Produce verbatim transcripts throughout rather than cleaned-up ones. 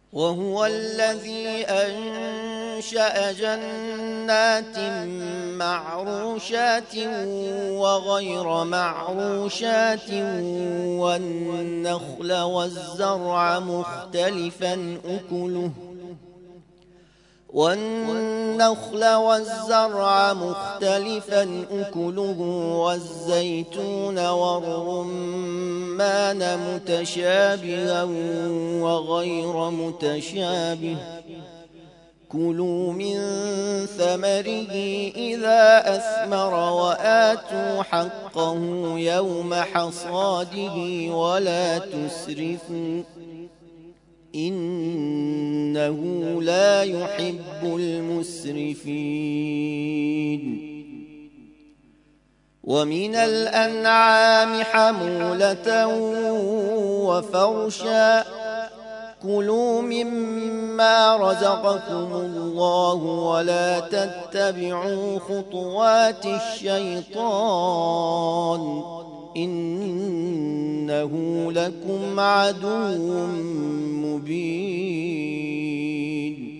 وهو الذي أنشأ جنات معروشات وغير معروشات والنخل والزرع مختلفا أكله والنخل والزرع مختلفا أكله والزيتون والرمان متشابها وغير متشابه كلوا من ثمره إذا أثمر وآتوا حقه يوم حصاده ولا تسرفوا إنه لا يحب المسرفين ومن الأنعام حمولة وفرشا كلوا مما رزقكم الله ولا تتبعوا خطوات الشيطان إنه لكم عدو مبين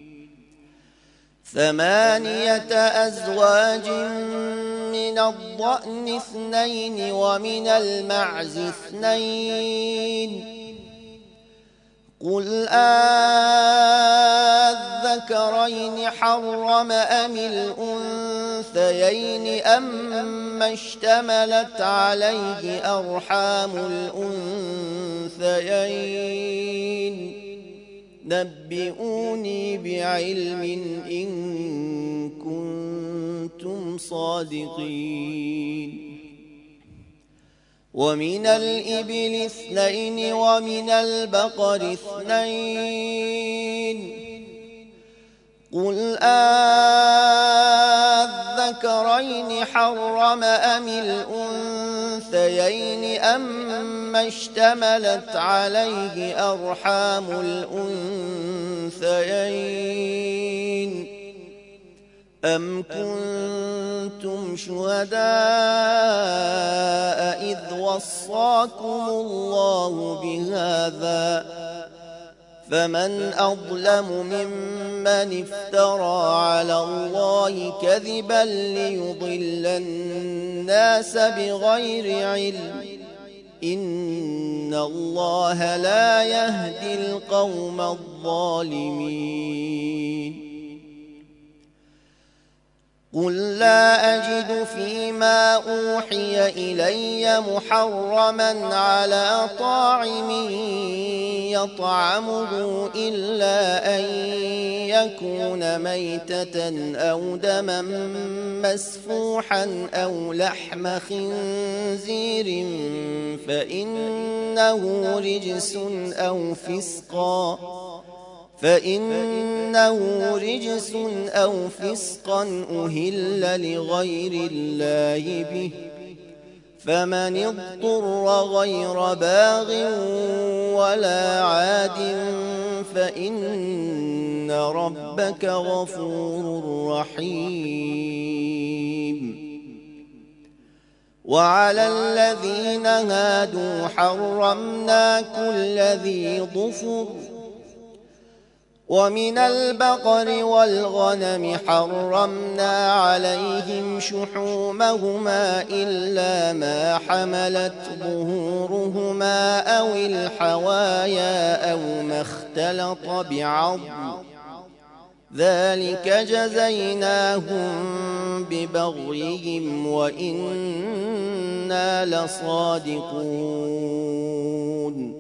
ثمانية أزواج من الضأن اثنين ومن المعز اثنين قل أذكرين حرم أم الأنثيين أما اشتملت عليه أرحام الأنثيين نبئوني بعلم إن كنتم صادقين ومن الإبل اثنين ومن البقر اثنين قل أذكرين حرم أم الأنثيين أما اشتملت عليه أرحام الأنثيين أم كنتم شهداء إذ وصاكم الله بهذا فمن أظلم ممن افترى على الله كذبا ليضل الناس بغير علم إن الله لا يهدي القوم الظالمين قل لا أجد فيما أوحي إلي محرما على طاعم يطعمه إلا أن يكون ميتة أو دما مسفوحا أو لحم خنزير فإنه رجس أو فسقا فإنه رجس أو فسقا أهل لغير الله به فمن اضطر غير باغ ولا عاد فإن ربك غفور رحيم وعلى الذين هادوا حرمنا كل ذي ظفر ومن البقر والغنم حرمنا عليهم شحومهما إلا ما حملت ظهورهما أو الحوايا أو ما اختلط بعظم ذلك جزيناهم ببغيهم وإنا لصادقون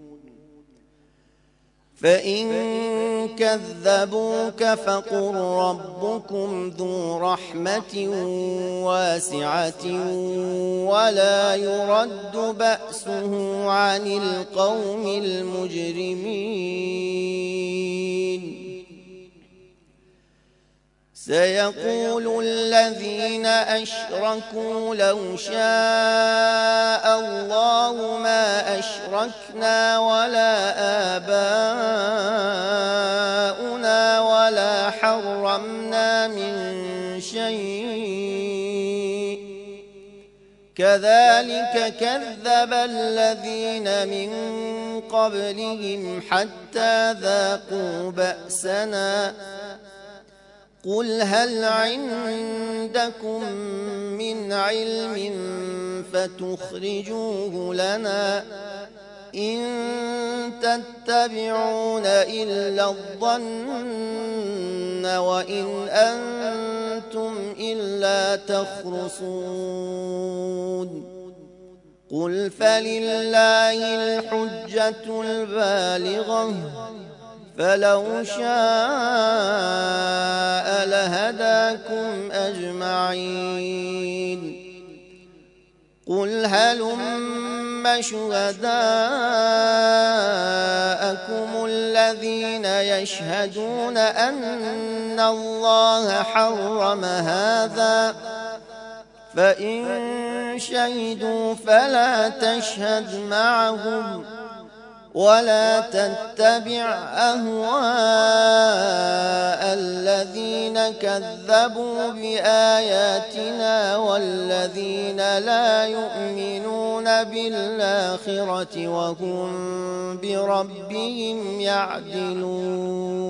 فإن كذبوك فقل ربكم ذو رحمة واسعة ولا يرد بأسه عن القوم المجرمين سيقول الذين أشركوا لو شاء الله ما أشركنا ولا آباؤنا ولا حرمنا من شيء كذلك كذب الذين من قبلهم حتى ذاقوا بأسنا قل هل عندكم من علم فتخرجوه لنا إن تتبعون إلا الظن وإن أنتم إلا تخرصون قل فلله الحجة البالغة فلو شاء لهداكم أجمعين قل هلم شهداءكم الذين يشهدون أن الله حرم هذا فإن شهدوا فلا تشهد معهم ولا تتبع أهواء الذين كذبوا بآياتنا والذين لا يؤمنون بالآخرة وهم بربهم يعدلون